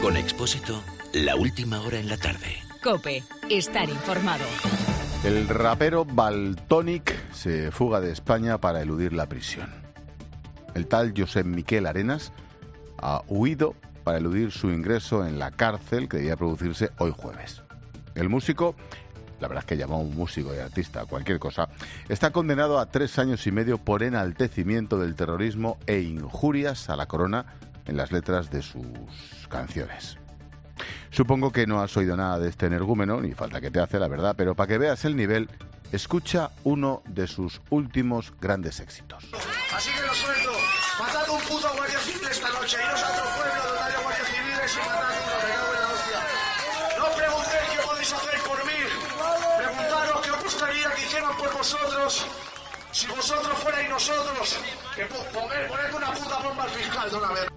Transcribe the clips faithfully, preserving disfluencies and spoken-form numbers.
Con Expósito, la última hora en la tarde. COPE, estar informado. El rapero Valtònyc se fuga de España para eludir la prisión. El tal Josep Miquel Arenas ha huido para eludir su ingreso en la cárcel que debía producirse hoy jueves. El músico, la verdad es que llamó a un músico y artista, cualquier cosa, está condenado a tres años y medio por enaltecimiento del terrorismo e injurias a la corona en las letras de sus canciones. Supongo que no has oído nada de este energúmeno, ni falta que te hace, la verdad, pero para que veas el nivel, escucha uno de sus últimos grandes éxitos. Así que lo suelto, matad un puto guardia civil esta noche, iros a otro pueblo donde haya guardias civiles y matad uno, me cago en la hostia. No preguntéis qué podéis hacer por mí, preguntaros qué os gustaría que hicieran por vosotros, si vosotros fuerais nosotros, que poner, poner una puta bomba al fiscal de una vez.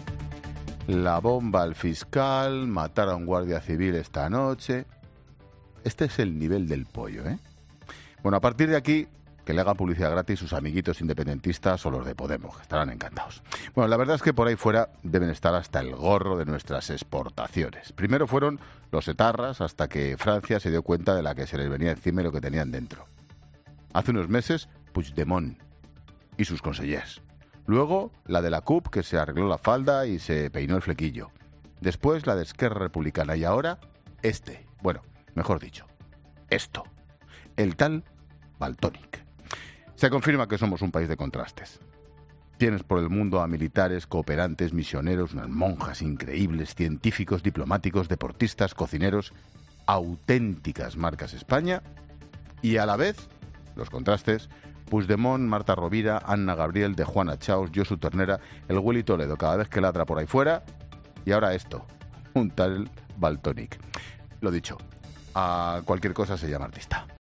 La bomba al fiscal, matar a un guardia civil esta noche. Este es el nivel del pollo, ¿eh? Bueno, a partir de aquí, que le hagan publicidad gratis sus amiguitos independentistas o los de Podemos, que estarán encantados. Bueno, la verdad es que por ahí fuera deben estar hasta el gorro de nuestras exportaciones. Primero fueron los etarras, hasta que Francia se dio cuenta de la que se les venía encima y lo que tenían dentro. Hace unos meses, Puigdemont y sus consellers. Luego, la de la C U P, que se arregló la falda y se peinó el flequillo. Después, la de Esquerra Republicana. Y ahora, este. Bueno, mejor dicho, esto. El tal Valtònyc. Se confirma que somos un país de contrastes. Tienes por el mundo a militares, cooperantes, misioneros, unas monjas increíbles, científicos, diplomáticos, deportistas, cocineros, auténticas marcas España. Y a la vez, los contrastes, Puigdemont, Marta Rovira, Anna Gabriel, de Juana Chaos, Josu Ternera, el Willy Toledo cada vez que ladra por ahí fuera. Y ahora esto, un tal Valtònyc. Lo dicho, a cualquier cosa se llama artista.